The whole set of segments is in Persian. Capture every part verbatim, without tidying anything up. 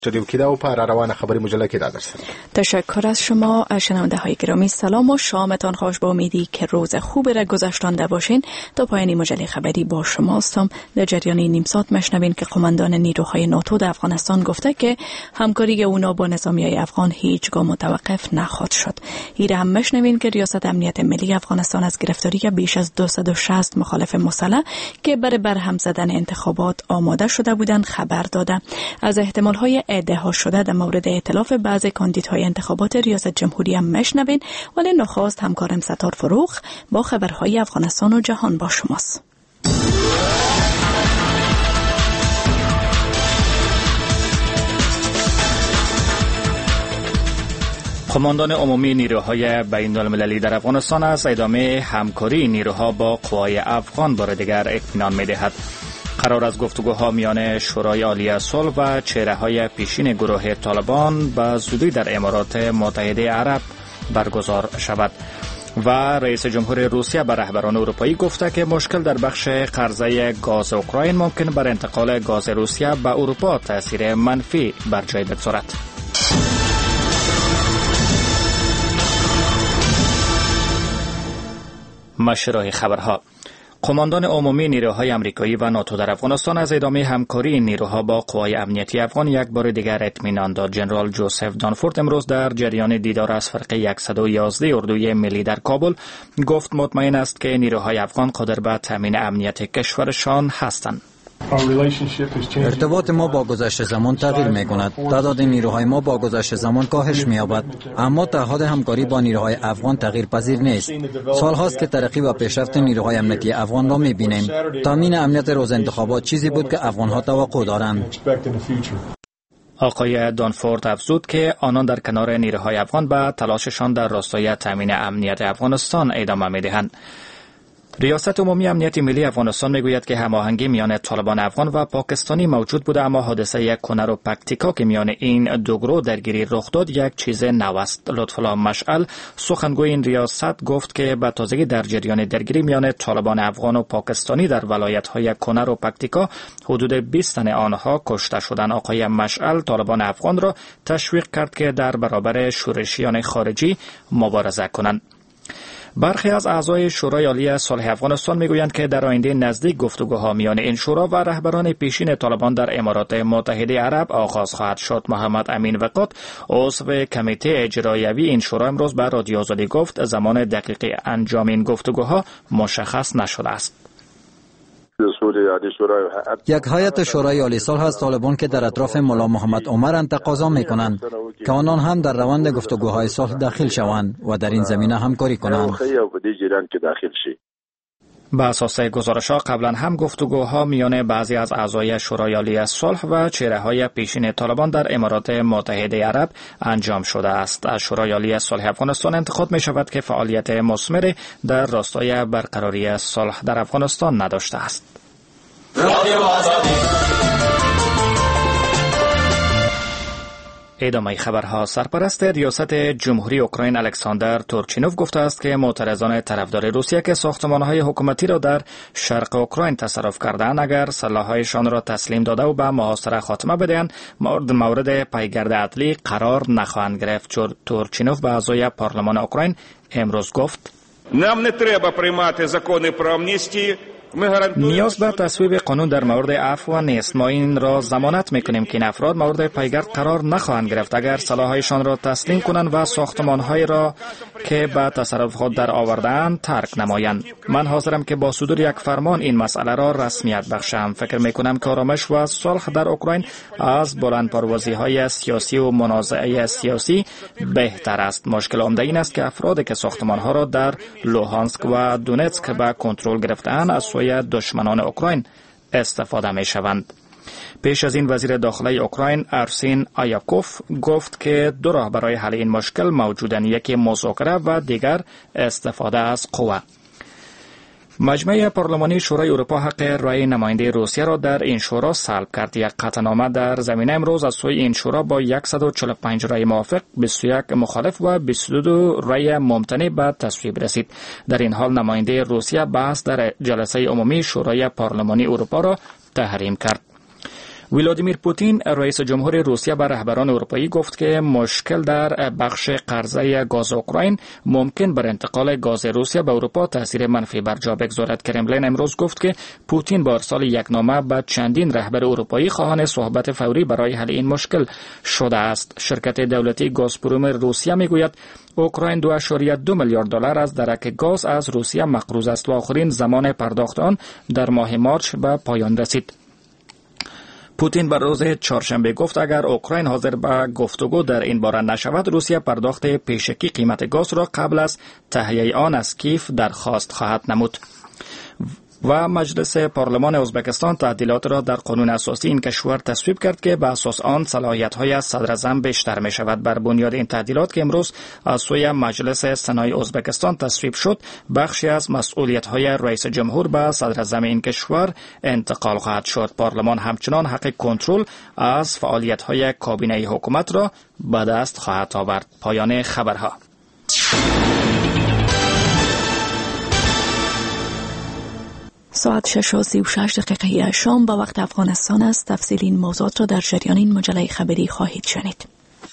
شدیم که دا و پر روان خبری مجله که دادر سر. تشکر از شما شنونده های گرامی. سلام و شامتان خوش. با امیدی که روز خوبی را گذشتانده باشین. تا پایان مجله خبری با شما هستم. در جریان نیم ساعت مشنوین که قماندان نیروهای ناتو در افغانستان گفته که همکاری اونا با نظامیای افغان هیچگاه متوقف نخواهد شد. ایره هم مشنوین که ریاست امنیت ملی افغانستان از گرفتاری بیش از دویست و شصت مخالف مسلح که برای برهم زدن انتخابات آماده شده بودند خبر داده. از احتمال‌های ادعا شده در مورد ائتلاف بعضی کاندیدهای انتخابات ریاست جمهوری هم مشنوین، ولی نخست همکارم ستار فروخ با خبرهای افغانستان و جهان با شماست. قماندان عمومی نیروهای بین‌المللی در افغانستان از ادامه همکاری نیروها با قوای افغان بار دیگر اطمینان می‌دهد. قرار از گفتگوها میان شورای عالی صلح و چهره‌های پیشین گروه طالبان به زودی در امارات متحده عرب برگزار شود. و رئیس جمهور روسیه به رهبران اروپایی گفته که مشکل در بخش قرضه گاز اوکراین ممکن بر انتقال گاز روسیه به اروپا تاثیر منفی بر جای بگذارد. مشروع خبرها. قماندان عمومی نیروهای آمریکایی و ناتو در افغانستان از ادامه همکاری نیروها با قوای امنیتی افغان یک بار دیگر اطمینان داد. جنرال جوزف دانفورد امروز در جریان دیدار از فرقه صد و یازده اردوی ملی در کابل گفت مطمئن است که نیروهای افغان قادر به تامین امنیت کشورشان هستند. ارتباط ما با گذشته زمان تغییر می کند. تعداد نیروهای ما با گذشته زمان کاهش می یابد، اما تعهد همکاری با نیروهای افغان تغییر پذیر نیست. سال هاست که ترقی و پیشرفت نیروهای امنیتی افغان را می بینیم. تامین امنیت روز انتخابات چیزی بود که افغان ها توقع دارند. آقای دانفورد افزود که آنان در کنار نیروهای افغان به تلاششان در راستای تامین امنیت افغانستان ادامه می دهند. ریاست عمومی امنیت ملی افغانستان میگوید که هماهنگی میان طالبان افغان و پاکستانی موجود بوده، اما حادثه یک کنروپاکتیکا که میان این دو گروه درگیری رخ داد یک چیز نو است. لطفالله مشعل سخنگوی این ریاست گفت که به تازگی در جریان درگیری میان طالبان افغان و پاکستانی در ولایت‌های کنروپاکتیکا حدود بیست تن آنها کشته شدند. آقای مشعل طالبان افغان را تشویق کرد که در برابر شورشیان خارجی مبارزه کنند. برخی از اعضای شورای عالی صلح افغانستان میگویند که در آینده نزدیک گفتگوها میان این شورا و رهبران پیشین طالبان در امارات متحده عرب آغاز خواهد شد. محمد امین وقات عضو کمیته اجرایوی این شورا امروز به رادیو آزادی گفت زمان دقیق انجام این گفتگوها مشخص نشده است. یک هیئت شورای عالی صلح از طالبان که در اطراف ملا محمد عمر تقاضا میکنند که آنان هم در روند گفتگوهای صلح داخل شوند و در این زمینه همکاری کنند. به اساس گزارش‌ها قبلا هم گفتگوها میان بعضی از اعضای شورای عالی صلح و چهره‌های پیشین طالبان در امارات متحده عرب انجام شده است. از شورای عالی صلح افغانستان انتقاد می‌شود که فعالیت مثمر در راستای برقراری صلح در افغانستان نداشته است. ادامه خبرها. سرپرست ریاست جمهوری اوکراین الکساندر تورچینوف گفته است که معترضان طرفدار روسیه که ساختمان‌های حکومتی را در شرق اوکراین تصرف کردند اگر سلاح‌هایشان را تسلیم داده و به محاصره خاتمه بدهند مورد مورد پیگرد عدلی قرار نخواهند گرفت. تورچینوف به اعضای پارلمان اوکراین امروز گفت нам не треба приймати закони про амністію. نیاز به تصویب قانون در مورد عفو نیست. ما این را ضمانت میکنیم که این افراد مورد پیگرد قرار نخواهند گرفت اگر سلاح‌هایشان را تسلیم کنند و ساختمان‌های را که به تصرف خود در آورده‌اند ترک نمایند. من حاضرم که با صدور یک فرمان این مسئله را رسمیت بخشم. فکر میکنم که آرامش و صلح در اوکراین از بلندپروازی‌های سیاسی و منازعه سیاسی بهتر است. مشکل عمده این است که افرادی که ساختمان‌ها را در لوهانسک و دونتسک به کنترل گرفته‌اند از سوی دشمنان اوکراین استفاده می شوند. پیش از این وزیر داخلی اوکراین ارسین آیاکوف گفت که دو راه برای حل این مشکل موجودند، یکی مذاکره و دیگر استفاده از قوه. مجمع پارلمانی شورای اروپا حق رای نماینده روسیه را در این شورا سلب کرد. یک قطعنامه در زمینه امروز از سوی این شورا با صد و چهل و پنج رای موافق، بیست و یک مخالف و بیست و دو رای ممتنع به تصویب رسید. در این حال نماینده روسیه بحث در جلسه عمومی شورای پارلمانی اروپا را تحریم کرد. ولادیمیر پوتین رئیس جمهور روسیه به رهبران اروپایی گفت که مشکل در بخش قرضه گاز اوکراین ممکن بر انتقال گاز روسیه به اروپا تاثیر منفی بر جا بگذارد. کرملین امروز گفت که پوتین با ارسال یک نامه به چندین رهبر اروپایی خواهان صحبت فوری برای حل این مشکل شده است. شرکت دولتی گازپروم روسیه میگوید اوکراین دو اشاریه دو میلیارد دلار از درک گاز از روسیه مقروض است و آخرین زمان پرداخت آن در ماه مارچ به پایان رسید. پوتین بر روز چهارشنبه گفت اگر اوکراین حاضر به گفتگو در این باره نشود، روسیه پرداخت پیشکی قیمت گاز را قبل از تهیه آن از کیف درخواست خواهد نمود. و مجلس پارلمان ازبکستان تعدیلات را در قانون اساسی این کشور تصویب کرد که به اساس آن صلاحیت‌های از صدر اعظم بیشتر می شود. بر بنیاد این تعدیلات که امروز از سوی مجلس سنای ازبکستان تصویب شد، بخشی از مسئولیت‌های رئیس جمهور به صدر اعظم این کشور انتقال خواهد شد. پارلمان همچنان حق کنترل از فعالیت‌های کابینه حکومت را به دست خواهد آورد. پایان خبرها. ساعت شش و سی و شش دقیقه شام به وقت افغانستان است. تفصیل این موضوعات را در جریان این مجله خبری خواهید شنید.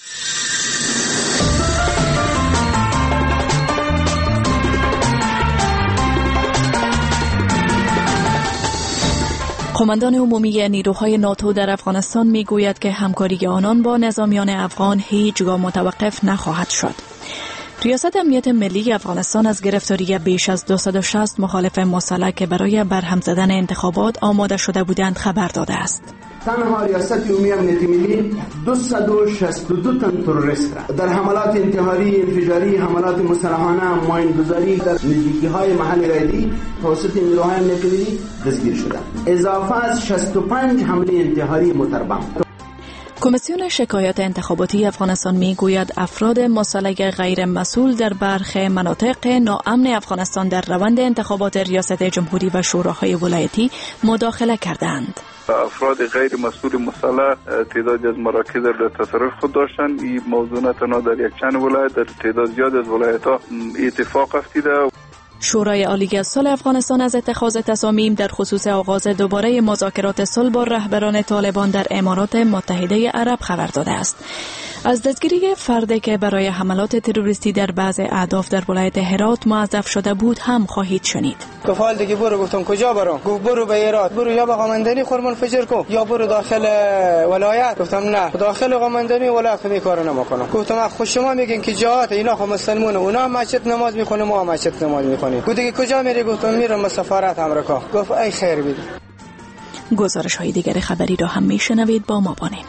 قماندان عمومی نیروهای ناتو در افغانستان میگوید که همکاری آنان با نظامیان افغان هیچگاه متوقف نخواهد شد. ریاست امنیت ملی افغانستان از گرفتاری بیش از دویست و شصت مخالف مسلح که برای برهم زدن انتخابات آماده شده بودند خبر داده است. تنها ریاست عمومی امنیت ملی دویست و شصت و دو تن تروریست را در حملات انتحاری، انفجاری، حملات مسلحانه، ماین‌گذاری در نزدیکی‌های محل رایدی توسط نیروهای امنیت ملی دستگیر شدند. اضافه از شصت و پنج حمله انتحاری متربم. کمیسیون شکایات انتخاباتی افغانستان میگوید افراد مسلح غیر مسئول در برخی مناطق ناامن افغانستان در روند انتخابات ریاست جمهوری و شوراهای ولایتی مداخله کردند. افراد غیر مسئول مسلح تعدادی از مراکز در تصرف خود داشتند. این موضوع نه تنها در یک چند ولایت، در تعداد زیاد از ولایت‌ها اتفاق افتیده. شورای عالی صلح افغانستان از اتخاذ تصامیم در خصوص آغاز دوباره مذاکرات صلح با رهبران طالبان در امارات متحده عرب خبر داده است. از دستگیری فردی که برای حملات تروریستی در بعض اهداف در ولایت هرات موظف شده بود هم خواهید شنید. گفال دیگه برو، گفتم کجا برو؟ گفت برو به هرات، برو یا به قماندانی خرمالفجر کو یا برو داخل ولایت. گفتم نه، داخل قماندانی ولایت خودی کارو نمیکنم. گفتم خود شما میگین که جهات اینا خو مسلمانه، اونا مسجد نماز میخونه، ما مسجد نماز میخونیم. گفت دیگه کجا میری؟ گفتم میرم به سفارت آمریکا. گفت ای خیر بید. گزارش های دیگر خبری را هم میشنوید، با ما بانین.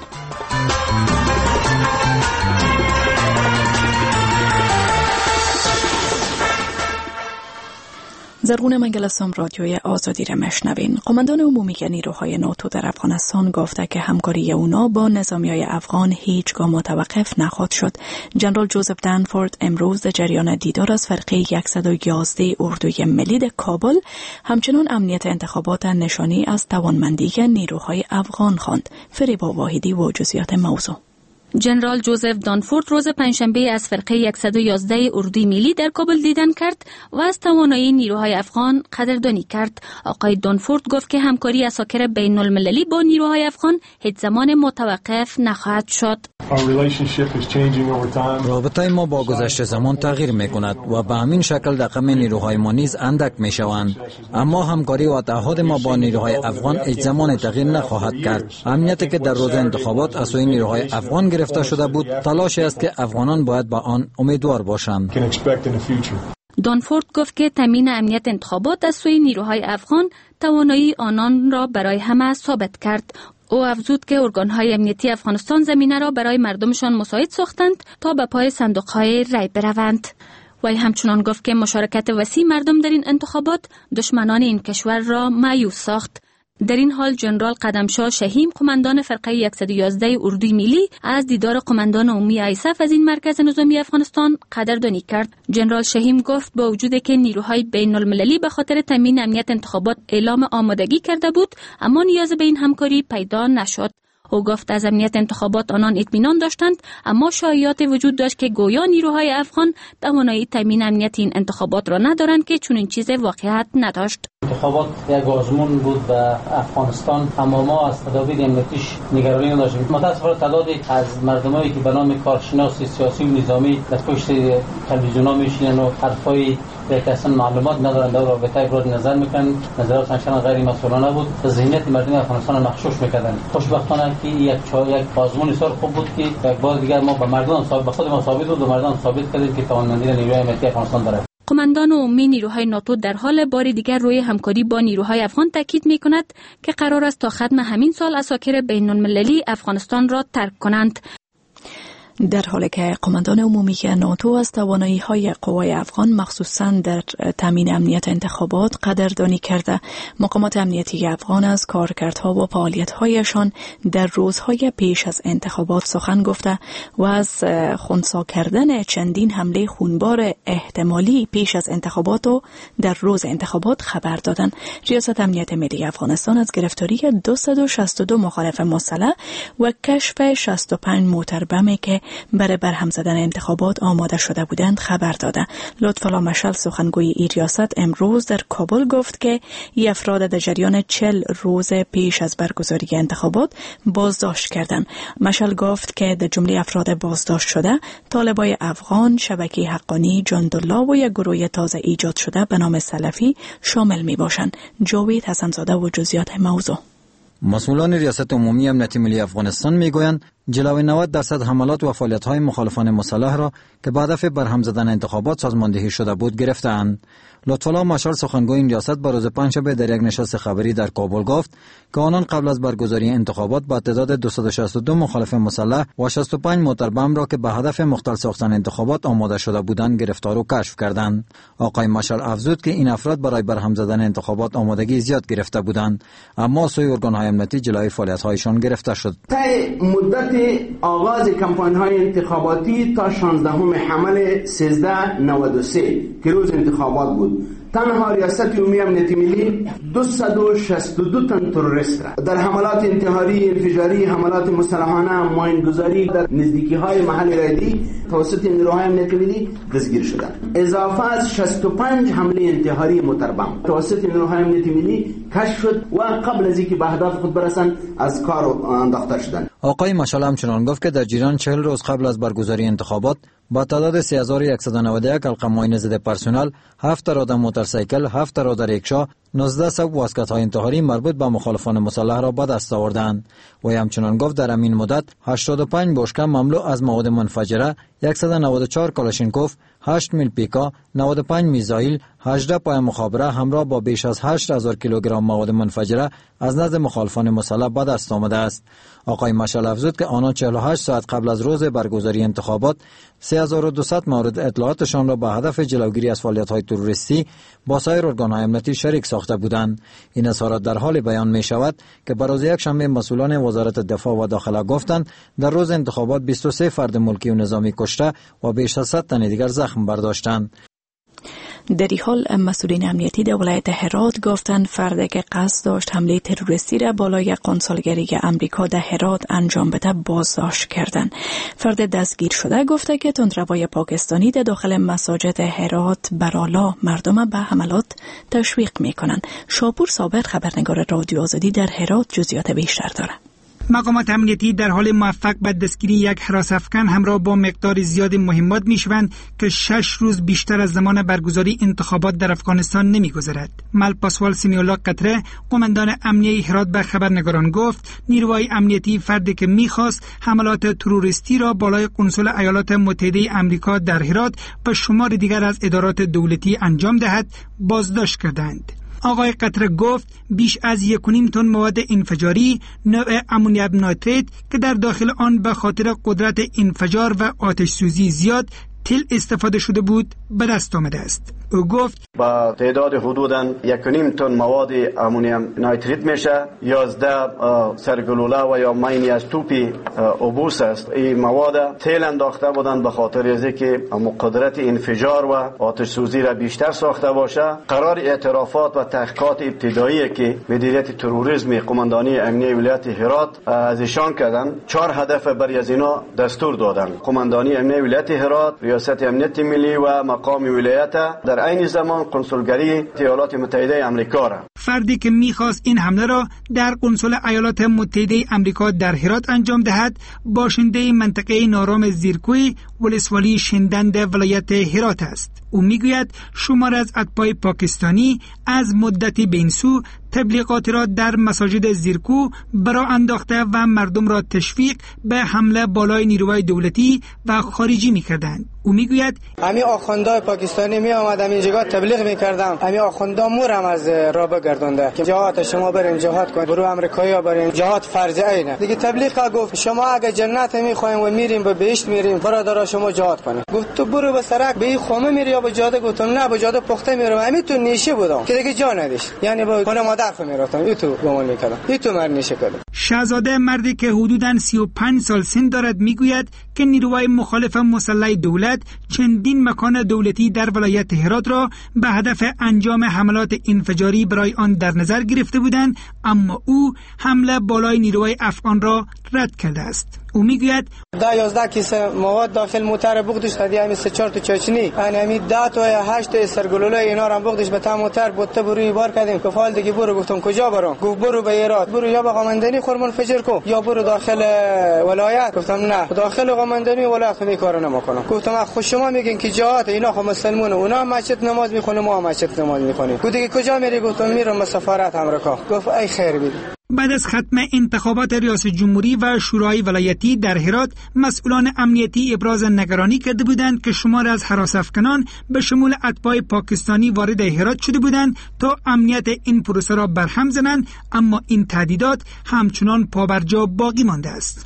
زرغون منگلستان رادیوی آزادی را مشنوین. قماندان عمومی نیروهای ناتو در افغانستان گفته که همکاری اونا با نظامیای افغان هیچگاه متوقف نخواهد شد. جنرال جوزف دنفورد امروز در جریان دیدار از فرقه صد و یازده اردوی ملی در کابل همچنان امنیت انتخابات نشانی از توانمندی نیروهای افغان خواند. فریبا واحدی و جزئیات موضوع. جنرال جوزف دانفورد روز پنجشنبه از فرقه صد و یازده اردوی ملی در کابل دیدن کرد و از توانایی نیروهای افغان قدردانی کرد. آقای دانفورد گفت که همکاری اساکر بین المللی با نیروهای افغان هیچ زمان متوقف نخواهد شد. رابطه ما با گذشت زمان تغییر می کند و به همین شکل رقم نیروهای ما نیز اندک می شوند، اما همکاری و تعهد ما با نیروهای افغان هیچ زمان تغییر نخواهد کرد. امنیتی که در روز انتخابات از سوی نیروهای افغان گرفته شده بود تلاشی است که افغانان باید با آن امیدوار باشند. دانفورد گفت که تامین امنیت انتخابات از سوی نیروهای افغان توانایی آنان را برای همه ثابت کرد. او افزود که ارگان‌های امنیتی افغانستان زمینه را برای مردمشان مساعد ساختند تا به پای صندوق‌های رای بروند. وی همچنان گفت که مشارکت وسیع مردم در این انتخابات دشمنان این کشور را مایوس ساخت. در این حال جنرال قدمشاه شهیم قماندان فرقه صد و یازده اردوی ملی از دیدار قماندان عمومی آیساف از این مرکز نظامی افغانستان قدردانی کرد. جنرال شهیم گفت با وجود که نیروهای بین المللی به خاطر تامین امنیت انتخابات اعلام آمادگی کرده بود، اما نیاز به این همکاری پیدا نشد. او گفت از امنیت انتخابات آنان اطمینان داشتند، اما شایعات وجود داشت که گویا نیروهای افغان توانایی تامین امنیت این انتخابات را ندارند که چنین چیز واقعیت نداشت. انتخابات یک آزمون بود به افغانستان، اما ما از تدابیر امنیتیش نگرانی نداشتیم. متاسفانه تعدادی از مردمایی که به نام کارشناس سیاسی و نظامی در پشت تلویزیون‌ها میشینن و حرفای که اصلا معلومات ندارند در رابطه ابراز نظر میکنن، نظراتشان غیر مسئولانه بود، ذهنیت مردم افغانستان مغشوش میکردن. خوشبختانه که یک چا یک آزمون بسیار خوب بود که یک بار دیگر ما به مردم ثابت به خود ما ثابت بود و مردم ثابت کردیم که توانمندی نیروی امنیتی افغانستان دارد. قماندان عمومی نیروهای ناتو در حال بار دیگر روی همکاری با نیروهای افغان تاکید میکند که قرار است تا ختم همین سال اساکر بین المللی افغانستان را ترک کنند. در حالی که قماندان عمومی ناتو از توانایی‌های قوای افغان مخصوصاً در تامین امنیت انتخابات قدردانی کرده، مقامات امنیتی افغان از کارکردها و فعالیت‌هایشان در روزهای پیش از انتخابات سخن گفته و از خنثی کردن چندین حمله خونبار احتمالی پیش از انتخابات و در روز انتخابات خبر دادند. ریاست امنیت ملی افغانستان از گرفتاری دویست و شصت و دو مخالف مسلح و کشف شصت و پنج موتر بمی که برای برهم زدن انتخابات آماده شده بودند خبر داده. لطفالله مشعل سخنگوی این ریاست امروز در کابل گفت که ای افراد در جریان چهل روز پیش از برگزاری انتخابات بازداشت کردند. مشعل گفت که در جمله افراد بازداشت شده طالبای افغان، شبکه حقانی، جندالله و یک گروه تازه ایجاد شده به نام سلفی شامل می باشند. جاوید حسنزاده و جزئیات موضوع. مسئولان ریاست عمومی امنیت ملی افغانستان میگویند جلوی نود درصد حملات و فعالیت‌های مخالفان مسلح را که به هدف برهم زدن انتخابات سازماندهی شده بود گرفتند. لطفالله مشعل سخنگوی این ریاست با روز پنجشنبه در یک نشست خبری در کابل گفت که آنان قبل از برگزاری انتخابات با تعداد دویست و شصت و دو مخالف مسلح و شصت و پنج موتر بم را که به هدف مختل ساختن انتخابات آماده شده بودند گرفتار و کشف کردند. آقای مشعل افزود که این افراد برای برهم زدن انتخابات آمادگی زیاد گرفته بودند، اما سوی ارگان‌های امنیتی جلوی فعالیت‌هایشان گرفته شد. مدت آغاز کمپاین‌های انتخاباتی تا شانزدهم حمل سیزده نود و سه که روز انتخابات بود، تنها ریاست عمومی امنیت ملی دویست و شصت و دو تن تروریست را در حملات انتحاری، انفجاری، حملات مسلحانه، ماینگذاری در نزدیکی‌های محل رایدی توسط نیروهای امنیت ملی دستگیر شدند. اضافه از شصت و پنج حمله انتحاری موتربم توسط نیروهای امنیت ملی کشف شد و قبل از اینکه به هدف خود برسند از کار انداخته شدند. آقای مشعل همچنان گفت که در جریان چهل روز قبل از برگزاری انتخابات با تعداد سه هزار و صد و نود و یک حلقه معاینه ضد پرسنل، هفت رادار موتورسیکل، هفت رادار ریکشا، نوزده سوگ واسکت‌های انتحاری مربوط به مخالفان مسلح را به دست آوردند. و همچنان گفت در همین مدت هشتاد و پنج بشکه مملو از مواد منفجره، صد و نود و چهار کلاشینکوف، هشت میل پیکا، نود و پنج میزایل، هجده پای مخابره همراه با بیش از هشت هزار کیلوگرم مواد منفجره از نزد مخالفان مسلح به دست آمده است. آقای مشعل افزود که آنان چهل و هشت ساعت قبل از روز برگزاری انتخابات سه هزار و دویست مورد اطلاعاتشان را به هدف جلوگیری از فعالیت‌های تروریستی با سایر ارگان‌های امنیتی شریک ساخته بودند. این اظهارات در حال بیان می شود که بر روز یکشنبه مسئولان وزارت دفاع و داخله گفتند در روز انتخابات بیست و سه فرد ملکی و نظامی کشته و بیش از صد تن دیگر زخم برداشتند. در این حال مسئولین امنیتی در ولایت هرات گفتند فردی که قصد داشت حمله تروریستی را بالای قنصلگری امریکا در هرات انجام بده بازداشت کردند. فرد دستگیر شده گفته که تندروای پاکستانی در داخل مساجد هرات برالا مردم به حملات تشویق میکنند. شاپور صابر خبرنگار رادیو آزادی در هرات جزئیات بیشتر دارد. مقامات امنیتی در حال موفق به دستگیری یک هراس افکن همراه با مقدار زیاد مهمات میشوند که شش روز بیشتر از زمان برگزاری انتخابات در افغانستان نمیگذرد. مل پاسوال سمیولا قطره قماندان امنیه هرات به خبرنگاران گفت نیروهای امنیتی فردی که میخواست حملات تروریستی را بالای قنصل ایالات متحده آمریکا در هرات و شمار دیگر از ادارات دولتی انجام دهد بازداشت کردند. آقای قطره گفت بیش از یک و نیم تن مواد انفجاری نوع امونیوم نایتریت که در داخل آن به خاطر قدرت انفجار و آتش سوزی زیاد تل استفاده شده بود به دست آمده است. او گفت با تعداد حدوداً یک و نیم تن مواد امونیوم نایتریت میشه، یازده سرگلوله و یا مینی از توپی اوبوس است. این مواد تل انداخته بودند به خاطر از اینکه قدرت انفجار و آتش سوزی را بیشتر ساخته باشه. قرار اعترافات و تحقیقات ابتدایی که مدیریت تروریسم قماندانی امنیه ولایت هرات از ایشان کردن، چهار هدف برای از اینا دستور دادن. قماندانی امنیه ولایت هرات، ریاست امنیت ملی و مقام ولایت، در عین زمان قنصلگری ایالات متحده آمریکا را. فردی که میخواست این حمله را در قنصل ایالات متحده آمریکا در هرات انجام دهد باشنده منطقه نارام زیرکوی ولسوالی شندند ولایت هرات است. او میگوید شمار از اتباع پاکستانی از مدتی به این سو تبلیغاتی را در مساجد زیرکو برا انداخته و مردم را تشویق به حمله بالای نیروهای دولتی و خارجی میکردند. او میگوید امی آخوندای پاکستانی می آمدم اینجا تبلیغ میکردم، امی آخوندا مورم از راه بگردونده که جهات شما برین جهاد کنید، برو امریکایی برین جهاد فرض عینه دیگه. تبلیغ گفت شما اگه جنت میخوایم و میریم به بهشت میریم برادرها شما جهاد کنید. گفت تو برو به سرک به خامه میری یا به جاده؟ گفتم نه به جاده پخته میرم. امی تو نیشه بودم که دیگه جا ندیش، یعنی با خانه مادر میرفتم ای تو گمان میکردم ای تو مرد نیشه کردم. شاهزاده مردی که حدوداً سی و پنج سال سن دارد میگوید که نیروهای مخالف مسلح دولت چندین مکان دولتی در ولایت هرات را به هدف انجام حملات انفجاری برای آن در نظر گرفته بودند، اما او حمله بالای نیروهای افغان را رد کرده است. او میگوید ده یازده کیسه مواد داخل موتر بغدش هدی همین سه چهار تا چاچنی همین ده تا هشت سرگلوله اینا رو بغدش به تا موتر بوته بروی بار کردیم. کفال دیگه برو. گفتم کجا برم؟ گفت برو به هرات، برو یا به قماندانی خرمون فجر کو یا برو داخل ولایت. گفتم نه داخل قماندانی ولایت می کارو نمیکنم. گفتم خود شما میگین که جهات اینا خو مسلمانه، اونا مسجد نماز میخونه ما مسجد نماز میخونیم. گفت دیگه کجا میری؟ گفتم میرم به سفارت آمریکا. گفت ای خیر بید. بعد از ختم انتخابات ریاست جمهوری و شورای ولایتی در هرات، مسئولان امنیتی ابراز نگرانی کرده بودند که شمار از هراس‌افکنان به شمول اتباع پاکستانی وارد هرات شده بودند تا امنیت این پروسه را برهم زنند، اما این تهدیدات همچنان پابرجا باقی مانده است.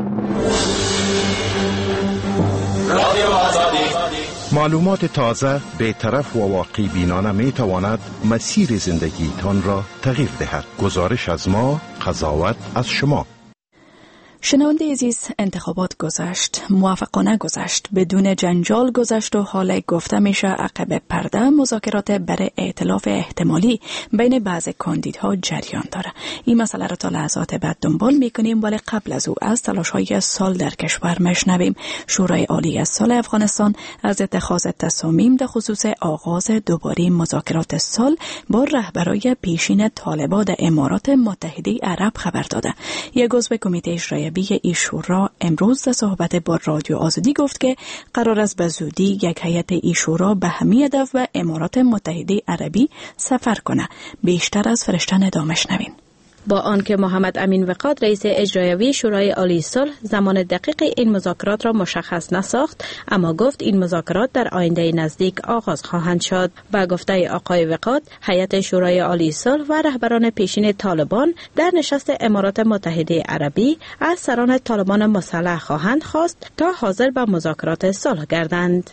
معلومات تازه، بی‌طرف و واقع بینانه می تواند مسیر زندگی تان را تغییر دهد. گزارش از ما، قضاوت از شما. شنونده عزیز، انتخابات گذشت، موفقانه گذشت، بدون جنجال گذشت و حالا گفته میشه عقب پرده مذاکرات برای ائتلاف احتمالی بین بعض کاندیدها جریان داره. این مسئله را تا لحظات بعد دنبال میکنیم، ولی قبل از او از تلاش‌های سال در کشور مشنویم. شورای عالی از سال افغانستان از اتخاذ تصامیم در خصوص آغاز دوباره مذاکرات سال با رهبرای پیشین طالبان در امارات متحده عرب خبر داده. یک عضو کمیته اجرایی ای شورا امروز در صحبت با رادیو آزادی گفت که قرار است به زودی یک هیئت ای شورا به همین هدف و امارات متحده عربی سفر کنه. بیشتر از فرشته ادامه شنوین. با آنکه محمد امین وقاد رئیس اجرایی شورای عالی صلح زمان دقیق این مذاکرات را مشخص نساخت، اما گفت این مذاکرات در آینده نزدیک آغاز خواهند شد. با گفته آقای وقاد، هیئت شورای عالی صلح و رهبران پیشین طالبان در نشست امارات متحده عربی از سران طالبان مسلح خواهند خواست تا حاضر به مذاکرات صلح گردند.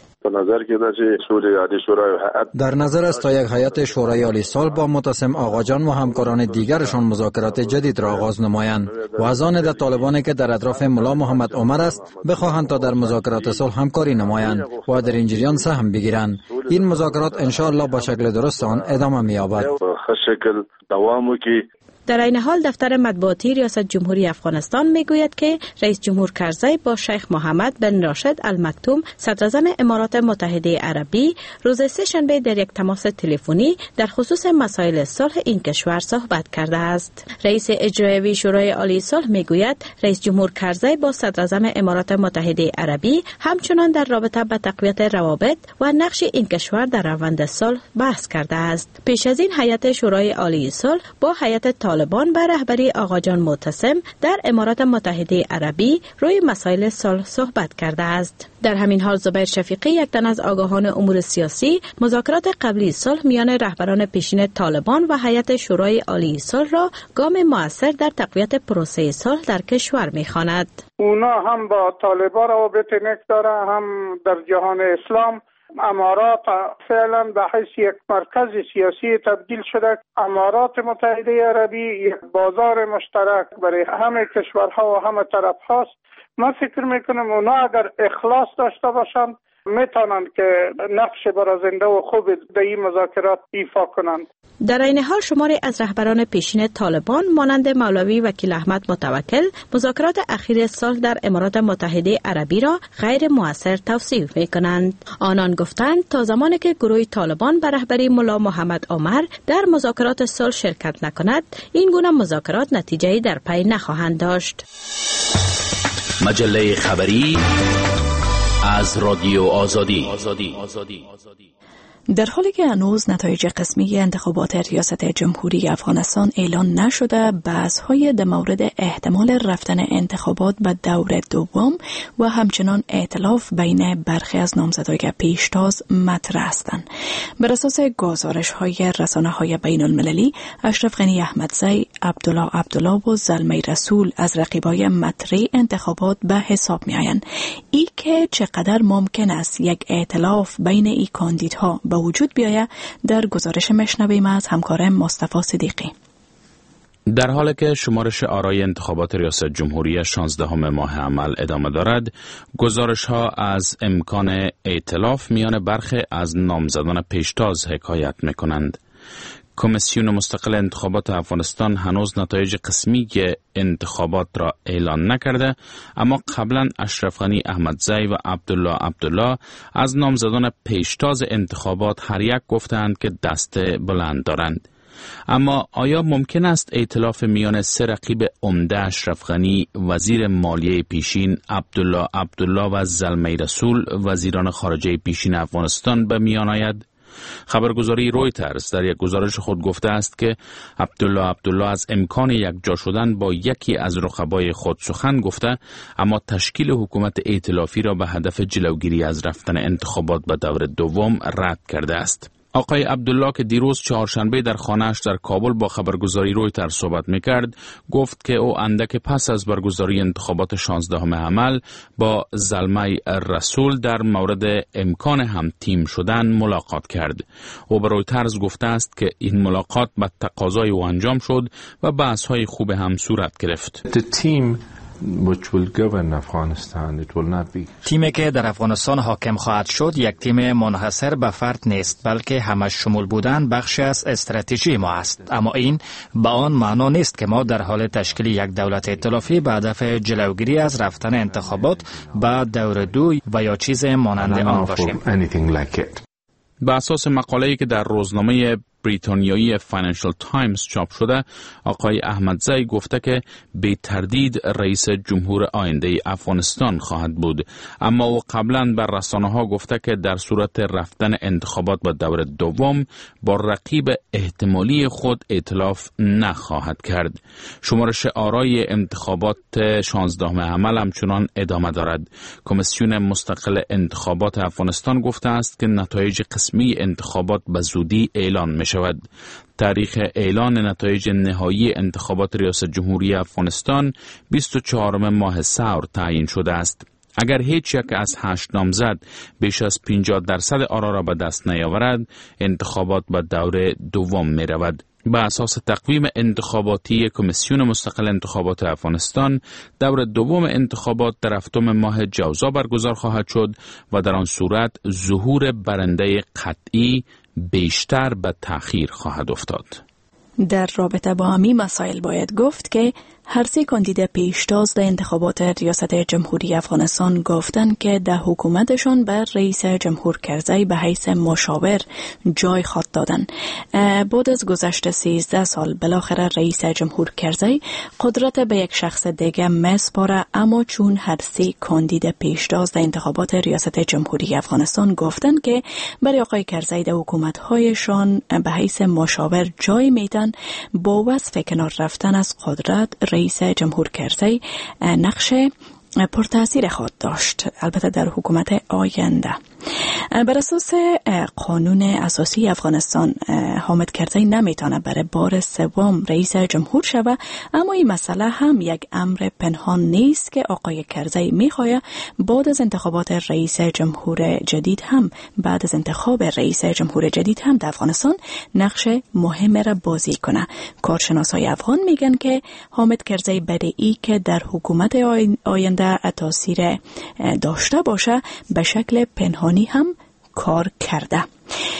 در نظر است تا یک هیئت شورای عالی صلح با متسم آقا جان و همکاران دیگرشان مذاکرات جدید را آغاز نمایند و از آن در طالبانی که در اطراف ملا محمد عمر است بخواهند تا در مذاکرات صلح همکاری نمایند و در این جریان سهم بگیرند. این مذاکرات ان شاء الله با شکل درست آن ادامه می‌یابد. در این حال دفتر مطبوعاتی ریاست جمهوری افغانستان میگوید که رئیس جمهور کرزی با شیخ محمد بن راشد المکتوم صدراعظم امارات متحده عربی روز سه شنبه در یک تماس تلفنی در خصوص مسائل صلح این کشور صحبت کرده است. رئیس اجرایی شورای عالی صلح میگوید رئیس جمهور کرزی با صدراعظم امارات متحده عربی همچنان در رابطه با تقویت روابط و نقش این کشور در روند صلح بحث کرده است. پیش از این هیئت شورای عالی صلح با هیئت طالبان به رهبری آقا جان معتصم در امارات متحده عربی روی مسائل صلح صحبت کرده است. در همین حال زبیر شفیقی، یک تن از آگاهان امور سیاسی، مذاکرات قبلی صلح میان رهبران پیشین طالبان و هیئت شورای عالی صلح را گام مؤثر در تقویت پروسه صلح در کشور می‌خواند. اونا هم با طالبان روابط نک داره، هم در جهان اسلام. امارات فعلا به حیث یک مرکز سیاسی تبدیل شده. امارات متحده عربی یک بازار مشترک برای همه کشورها و همه طرف هاست. من فکر میکنم اونا اگر اخلاص داشته باشند میتونند که نقش برازنده و خوب در این مذاکرات ایفا کنند. در این حال شماری از رهبران پیشین طالبان مانند مولوی وکیل احمد متوکل مذاکرات اخیر صلح در امارات متحده عربی را غیر مؤثر توصیف می‌کنند. آنان گفتند تا زمانی که گروه طالبان به رهبری ملا محمد عمر در مذاکرات صلح شرکت نکند، این گونه مذاکرات نتیجه‌ای در پی نخواهند داشت. مجله خبری از رادیو آزادی. در حالی که هنوز نتایج قسمی انتخابات ریاست جمهوری افغانستان اعلان نشده، بحث‌های در مورد احتمال رفتن انتخابات به دور دوم و همچنان ائتلاف بین برخی از نامزدهای پیشتاز مطرح هستند. بر اساس گزارش‌های رسانه‌های بین‌المللی، اشرف غنی احمدزی، عبدالله عبدالله و زلمه رسول از رقیبای مطرح انتخابات به حساب می‌آیند. ای که چقدر ممکن است یک ائتلاف بین این کاندیدها به وجود بیاید، در گزارش مشنویم از همکارم مصطفی صدیقی. در حالی که شمارش آرای انتخابات ریاست جمهوری شانزدهم ماه عمل ادامه دارد، گزارش ها از امکان ائتلاف میان برخی از نامزدان پیشتاز حکایت میکنند. کمیسیون مستقل انتخابات افغانستان هنوز نتایج قسمی انتخابات را اعلان نکرده، اما قبلا اشرف غنی احمدزی و عبدالله عبدالله از نامزدان پیشتاز انتخابات هر یک گفتند که دست بلند دارند. اما آیا ممکن است ائتلاف میان سه رقیب عمده اشرف غنی، وزیر مالیه پیشین عبدالله عبدالله و زلمه رسول، وزیران خارجه پیشین افغانستان به میان آید؟ خبرگزاری رویترز در یک گزارش خود گفته است که عبدالله عبدالله از امکان یکجا شدن با یکی از رقبای خود سخن گفته، اما تشکیل حکومت ائتلافی را به هدف جلوگیری از رفتن انتخابات به دور دوم رد کرده است. آقای عبدالله که دیروز چهارشنبه در خانه‌اش در کابل با خبرگزاری رویترز صحبت می‌کرد، گفت که او اندک پس از برگزاری انتخابات شانزدهم عمل با زلمه رسول در مورد امکان هم تیم شدن ملاقات کرد. او به رویترز گفته است که این ملاقات به تقاضای او انجام شد و بحث‌های خوب هم صورت گرفت. تیمی که در افغانستان حاکم خواهد شد یک تیم منحصر به فرد نیست، بلکه همه شمول بودن بخشی از استراتژی ما است. اما این به آن معنا نیست که ما در حال تشکیل یک دولت ائتلافی به هدف جلوگیری از رفتن انتخابات به دور دو و یا چیز مانند آن باشیم. به اساس مقاله‌ای که در روزنامه بریتانیایی فاینانشال تایمز چاپ شده، آقای احمدزی گفته که بی تردید رئیس جمهور آینده افغانستان خواهد بود، اما او قبلا بر رسانه‌ها گفته که در صورت رفتن انتخابات به دور دوم با رقیب احتمالی خود ائتلاف نخواهد کرد. شمارش آرای انتخابات شانزدهم عمل همچنان ادامه دارد. کمیسیون مستقل انتخابات افغانستان گفته است که نتایج قسمی انتخابات به زودی اعلان می شود. تاریخ اعلان نتایج نهایی انتخابات ریاست جمهوری افغانستان بیست و چهارم ماه سور تعیین شده است. اگر هیچ یک از هشت نامزد بیش از پنجاه درصد آرا را به دست نیاورد، انتخابات به دور دوم می رود. به اساس تقویم انتخاباتی کمیسیون مستقل انتخابات افغانستان، دور دوم انتخابات در هفتم ماه جوزا برگزار خواهد شد و در آن صورت ظهور برنده قطعی بیشتر به تأخیر خواهد افتاد. در رابطه با همین مسائل باید گفت که هر سه کاندید پیشتاز در انتخابات ریاست جمهوری افغانستان گفتند که در حکومتشان به رئیس جمهور کرزی به حیث مشاور جای خود دادن. بعد از گذشت سیزده سال بالاخره رئیس جمهور کرزی قدرت به یک شخص دیگه مسپاره، اما چون هر سه کاندید پیشتاز در انتخابات ریاست جمهوری افغانستان گفتند که برای آقای کرزی در حکومت‌هایشان به حیث مشاور جای میدن، با وصف کنار رفتن از قدرت رئیس جمهور کرزی نقش پرتاثیر خود داشت، البته در حکومت آینده. بر اساس قانون اساسی افغانستان، حامد کرزی نمیتونه برای بار سوم رئیس جمهور شود، اما این مسئله هم یک امر پنهان نیست که آقای کرزی میخواد بعد از انتخابات رئیس جمهور جدید هم بعد از انتخاب رئیس جمهور جدید هم در افغانستان نقش مهم را بازی کنه. کارشناسای افغان میگن که حامد کرزی برای ای که در حکومت آینده تاثیر داشته باشه به شکل پنهانی هم کار کرده.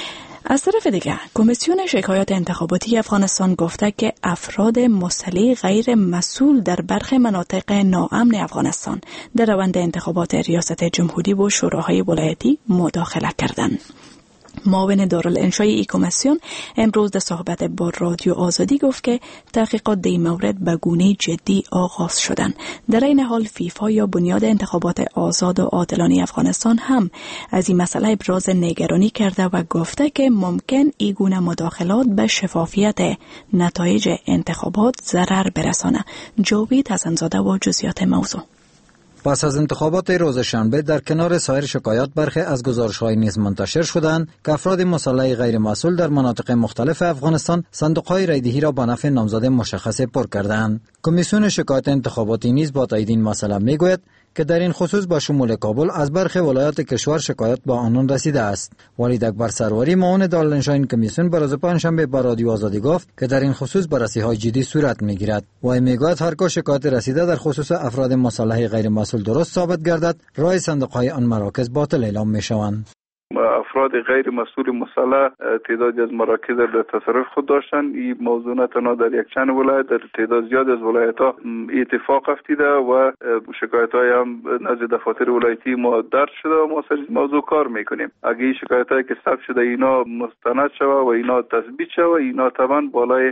از طرف دیگر کمیسیون شکایات انتخاباتی افغانستان گفته که افراد مسلح غیر مسئول در برخی مناطق ناامن افغانستان در روند انتخابات ریاست جمهوری و شوراهای ولایتی مداخله کردند. معاون دارالانشای ای کمیسیون امروز در صحبت با رادیو آزادی گفت که تحقیقات در این مورد به گونه جدی آغاز شدند. در این حال فیفا یا بنیاد انتخابات آزاد و عادلانه افغانستان هم از این مسئله ابراز نگرانی کرده و گفته که ممکن این گونه مداخلات به شفافیت نتایج انتخابات ضرر برسانه. جاوید حسن‌زاده و جزئیات موضوع. پس از انتخابات روز شنبه در کنار سایر شکایات برخی از گزارش‌های نیز منتشر شدند که افراد مسلح غیر مسئول در مناطق مختلف افغانستان صندوق‌های رایدهی را به نفع نامزد مشخص پر کردند. کمیسیون شکایات انتخاباتی نیز با تایید این مسئله میگوید که در این خصوص با شمول کابل از برخی ولایات کشور شکایت با آنان رسیده است. ولید اکبر سروری معاون دارالانشای این کمیسیون بر روز پنجشنبه به رادیو آزادی گفت که در این خصوص بررسی‌های جدی صورت می‌گیرد و میگوید هرگاه شکایت رسیده در خصوص افراد مسلح غیر مسئول درست ثابت گردد، راه صندوق‌های آن مراکز باطل اعلام می‌شوند. افراد غیر مسئول مسلح تعدادی از مراکز در تصرف خود داشتند. این موضوع نه تنها در یک چند ولایت، در تعداد زیاد از ولایت‌ها اتفاق افتیده و شکایت‌های هم نزد دفاتر ولایتی ما درج شده و ما سر موضوع کار می‌کنیم. اگه این شکایت‌هایی که ثبت شده اینا مستند شود و اینا تثبیت شود، اینا طبعاً بالای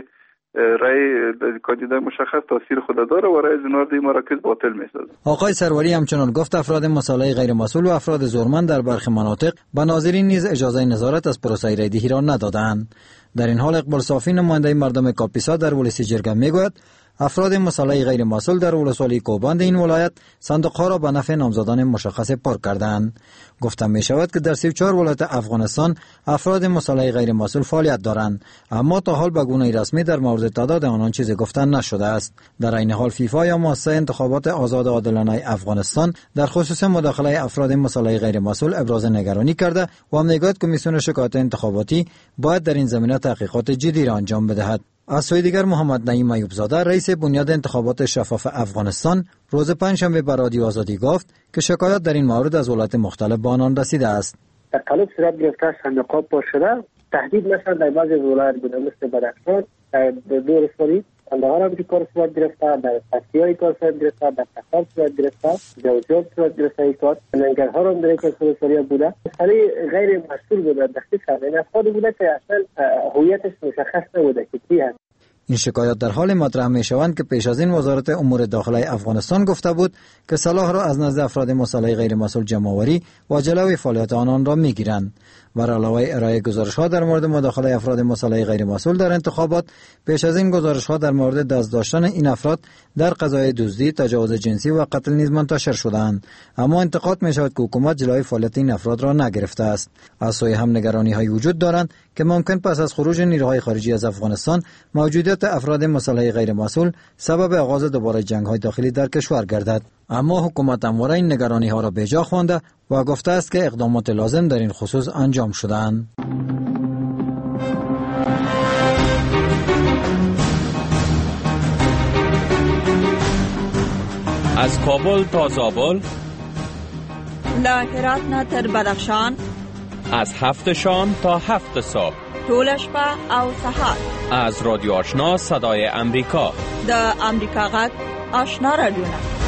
رای کاندیدای مشخص تاثیر خود داره و رای زنارد این مراکز باطل می‌سازد. آقای سروری همچنان گفت افراد مسلح غیر مسئول و افراد زورمند در برخی مناطق به ناظرین نیز اجازه نظارت از پروسه رایدهی را ندادند. در این حال اقبال صافی نماینده مردم کاپیسا در ولسی جرگه میگوید افراد مسلح غیر مسئول در ولسوالی کوبند این ولایت صندوق‌ها را به نفع نامزدان مشخص پر کردند. گفته می شود که در سی و چهار ولایت افغانستان افراد مسلح غیر مسئول فعالیت دارند، اما تا حال به گونه رسمی در مورد تعداد آنان چیزی گفتن نشده است. در این حال فیفا یا مؤسسه انتخابات آزاد و عادلانه افغانستان در خصوص مداخله افراد مسلح غیر مسئول ابراز نگرانی کرده و میگوید کمیسیون شکایات انتخاباتی باید در این زمینه تحقیقات جدی را انجام بدهد. از سوی دیگر محمد نعیم ایوب زاده رئیس بنیاد انتخابات شفاف افغانستان روز پنجشنبه به رادیو آزادی گفت که شکایات در این مورد از ولایات مختلف به آنان رسیده است. در قالب صورت گرفته صندوق‌ها پر شده، تهدید مثلا در بعضی ولایات بوده مثل بدخشان در دو ولسوالی صندوق‌ها را به کار صورت گرفته، در پکتیا کار صورت گرفته، در تخار صورت گرفته، جوزجان صورت گرفته کار، ننگرهار هم در یک ولسوالی بوده. مسئله غیر مسئول بوده، دقیق این افراد بوده که اصلا هویتش مشخص نبوده که کی هست. این شکایات در حال مطرح می شوند که پیش از این وزارت امور داخله افغانستان گفته بود که سلاح را از نزد افراد مسلح غیر مسئول جمع‌آوری و جلوی فعالیت آنان را می گیرند. بر علاوه ارائه گزارش‌ها در مورد مداخله افراد مسلح غیر مسئول در انتخابات، پیش از این گزارش‌ها در مورد دست داشتن این افراد در قضای دزدی، تجاوز جنسی و قتل نیز منتشر شدند، اما انتقاد می شود که حکومت جلوی فعالیت این افراد را نگرفته است. از سوی هم نگرانی‌های وجود دارند که ممکن پس از خروج نیروهای خارجی از افغانستان موجودیت افراد مسلح غیر مسئول سبب آغاز دوباره جنگ‌های داخلی در کشور گردد. اما حکومت همواره این نگرانی‌ها را بی‌جا خوانده و گفته است که اقدامات لازم در این خصوص انجام شده‌اند. از کابل تا زابل، له هرات نه تر بدخشان، از هفت شام تا هفت صبح، ټول شپه او سهار، از رادیو آشنا صدای امریکا، د امریکا غږ آشنا رادیو.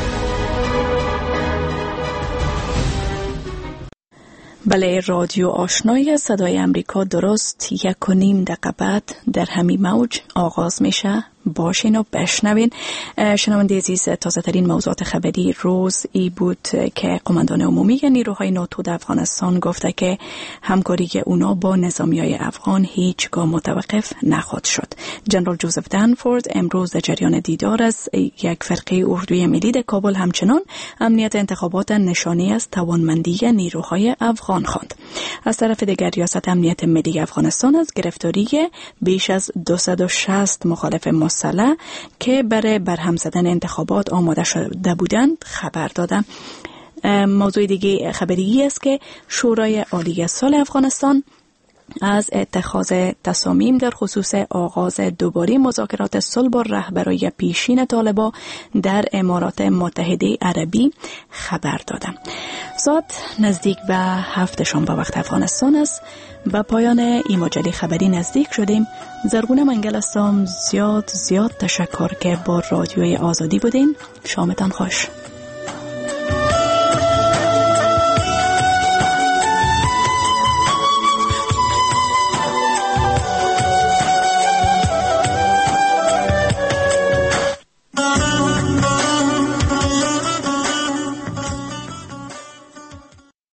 بله، رادیو آشنای صدای امریکا درست یک و نیم دقیقه بعد در همین موج آغاز میشه. باشین و بشنوین. شنونده عزیز، تازه ترین موضوعات خبری روز ای بود که قماندان عمومی نیروهای ناتو در افغانستان گفته که همکاری اونا با نظامیای افغان هیچگاه متوقف نخواهد شد. جنرال جوزف دنفورد امروز در جریان دیدار از یک فرقه اردوی ملی در کابل همچنان امنیت انتخابات نشانی از توانمندی نیروهای افغان خواند. از طرف دیگر ریاست امنیت ملی افغانستان از گرفتاری بیش از دویست و شصت مخالف مسلح که برای برهم زدن انتخابات آماده شده بودند خبر دادند. موضوع دیگه خبری است که شورای عالی صلح افغانستان از اتخاذ تصامیم در خصوص آغاز دوباره مذاکرات صلح با رهبرای پیشین طالبان در امارات متحده عربی خبر دادند. ساعت نزدیک به هفت شام به وقت افغانستان است. به پایان این مجله خبری نزدیک شدیم. زرگونه منگل هستم. زیاد زیاد تشکر که با رادیوی آزادی بودین. شامتان خوش.